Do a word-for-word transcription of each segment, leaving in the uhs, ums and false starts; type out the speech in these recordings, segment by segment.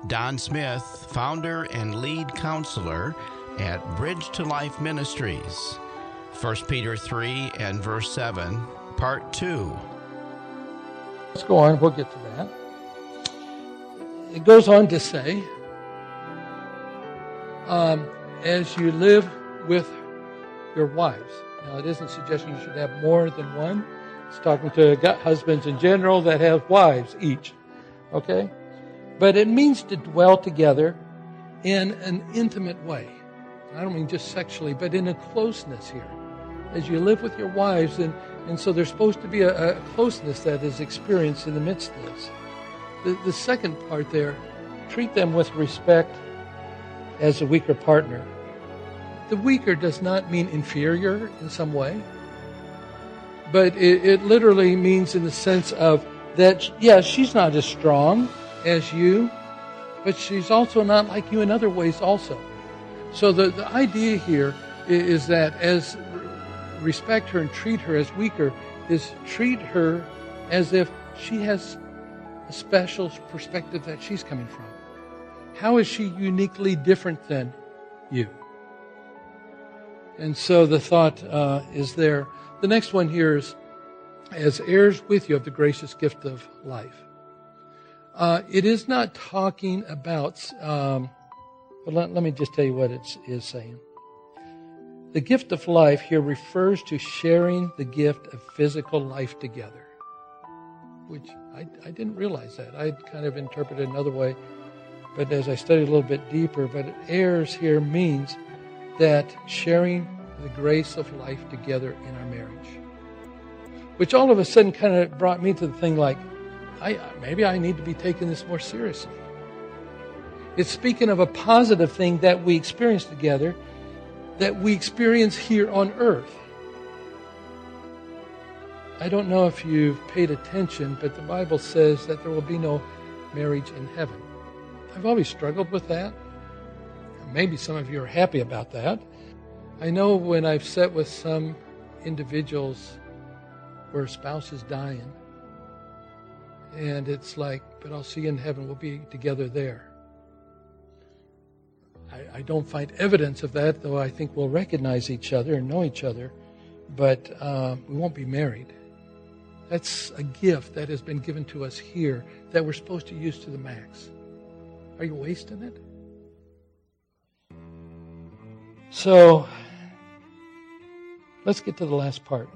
Don Smith, founder and lead counselor at Bridge to Life Ministries. First Peter three and verse seven, part two. Let's go on, we'll get to that. It goes on to say, um, as you live with your wives. Now, it isn't suggesting you should have more than one. It's talking to husbands in general that have wives each. Okay? But it means to dwell together in an intimate way. I don't mean just sexually, but in a closeness here. As you live with your wives, and, and so there's supposed to be a, a closeness that is experienced in the midst of this. The, the second part there, treat them with respect as a weaker partner. The weaker does not mean inferior in some way, but it, it literally means in the sense of that, yeah, she's not as strong as you, but she's also not like you in other ways also. So the, the idea here is that as respect her and treat her as weaker is treat her as if she has a special perspective that she's coming from. How is she uniquely different than you? And so the thought uh, is there. The next one here is, as heirs with you of the gracious gift of life. Uh, it is not talking about, um, but let, let me just tell you what it is saying. The gift of life here refers to sharing the gift of physical life together, which I, I didn't realize that. I kind of interpreted it another way, but as I studied a little bit deeper, but heirs here means that sharing the grace of life together in our marriage, which all of a sudden kind of brought me to the thing like, I, maybe I need to be taking this more seriously. It's speaking of a positive thing that we experience together, that we experience here on earth. I don't know if you've paid attention, but the Bible says that there will be no marriage in heaven. I've always struggled with that. Maybe some of you are happy about that. I know when I've sat with some individuals where a spouse is dying, and it's like, but I'll see you in heaven, we'll be together there. I, I don't find evidence of that, though I think we'll recognize each other and know each other, but uh, we won't be married. That's a gift that has been given to us here that we're supposed to use to the max. Are you wasting it? So, let's get to the last part.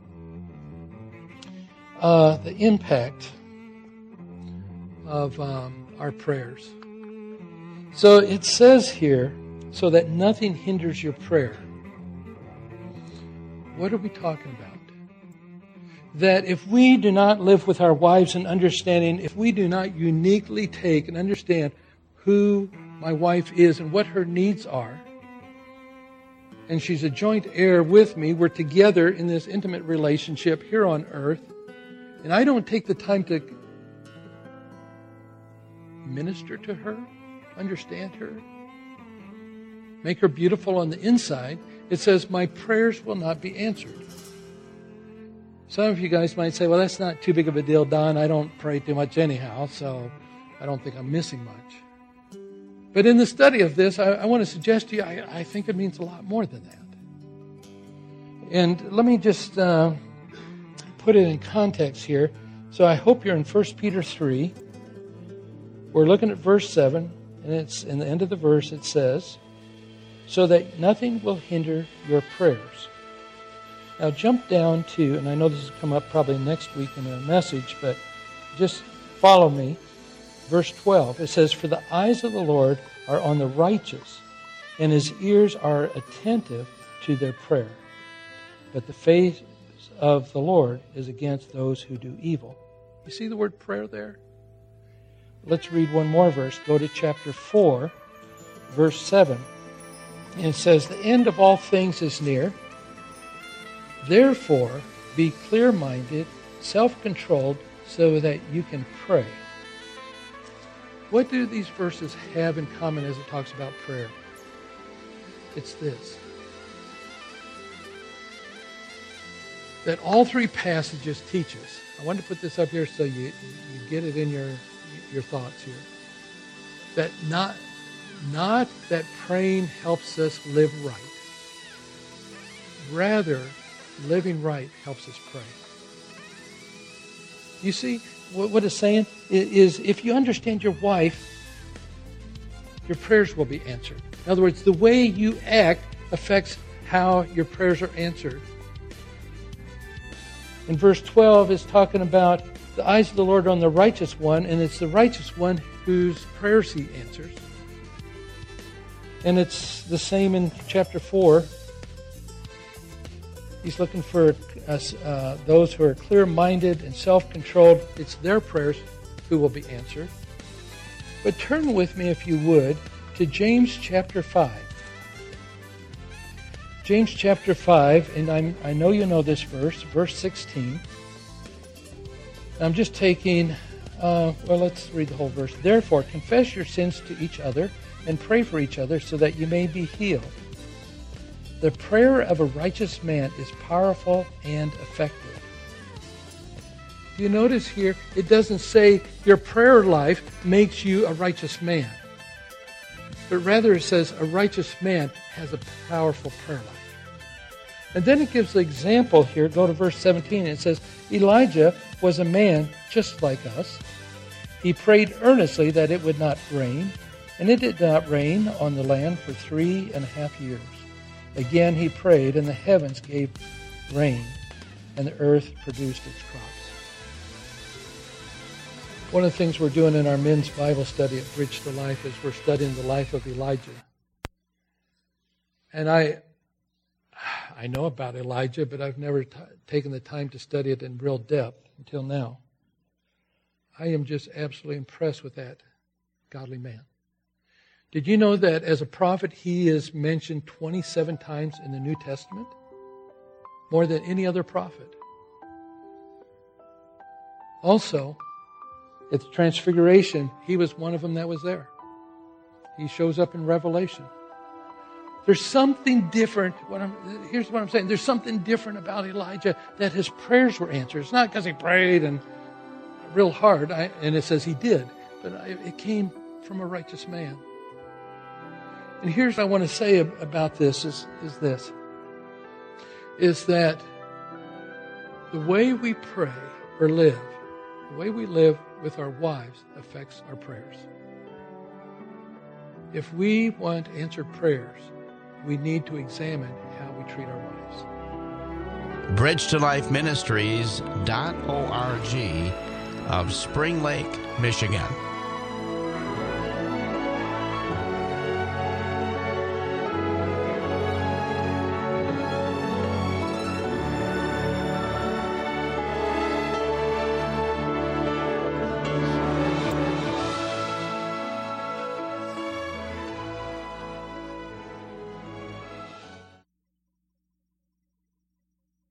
Uh, the impact of um, our prayers. So it says here, so that nothing hinders your prayer. What are we talking about? That if we do not live with our wives in understanding, if we do not uniquely take and understand who my wife is and what her needs are, and she's a joint heir with me, we're together in this intimate relationship here on earth, and I don't take the time to minister to her, understand her, make her beautiful on the inside, it says, my prayers will not be answered. Some of you guys might say, well, that's not too big of a deal, Don. I don't pray too much anyhow, so I don't think I'm missing much. But in the study of this, I, I want to suggest to you, I, I think it means a lot more than that. And let me just uh, put it in context here. So I hope you're in First Peter three. We're looking at verse seven, and it's in the end of the verse it says, so that nothing will hinder your prayers. Now jump down to, and I know this will come up probably next week in a message, but just follow me. Verse twelve, it says, for the eyes of the Lord are on the righteous, and his ears are attentive to their prayer. But the face of the Lord is against those who do evil. You see the word prayer there? Let's read one more verse. Go to chapter four, verse seven. And it says, the end of all things is near. Therefore, be clear-minded, self-controlled, so that you can pray. What do these verses have in common as it talks about prayer? It's this. That all three passages teach us. I wanted to put this up here so you, you get it in your, your thoughts here. that not, not that praying helps us live right. Rather, living right helps us pray. You see, what it's saying is if you understand your wife, your prayers will be answered. In other words, the way you act affects how your prayers are answered. In verse twelve, it's talking about the eyes of the Lord are on the righteous one, and it's the righteous one whose prayers he answers. And it's the same in chapter four. He's looking for us, uh, those who are clear-minded and self-controlled. It's their prayers who will be answered. But turn with me, if you would, to James chapter five. James chapter five, and I'm, I know you know this verse, verse sixteen. I'm just taking, uh, well, let's read the whole verse. Therefore, confess your sins to each other and pray for each other so that you may be healed. The prayer of a righteous man is powerful and effective. Do you notice here, it doesn't say your prayer life makes you a righteous man. But rather it says a righteous man has a powerful prayer life. And then it gives the example here. Go to verse seventeen. It says, Elijah was a man just like us. He prayed earnestly that it would not rain, and it did not rain on the land for three and a half years. Again he prayed, and the heavens gave rain, and the earth produced its crops. One of the things we're doing in our men's Bible study at Bridge to Life is we're studying the life of Elijah. And I I know about Elijah, but I've never t- taken the time to study it in real depth until now. I am just absolutely impressed with that godly man. Did you know that as a prophet, he is mentioned twenty-seven times in the New Testament? More than any other prophet. Also, at the Transfiguration, he was one of them that was there. He shows up in Revelation. There's something different. What I'm, here's what I'm saying. There's something different about Elijah, that his prayers were answered. It's not because he prayed and real hard, I, and it says he did, but I, it came from a righteous man. And here's what I want to say about this is, is this, is that the way we pray or live, the way we live with our wives affects our prayers. If we want answered prayers, we need to examine how we treat our wives. bridge to life ministries dot org of Spring Lake, Michigan.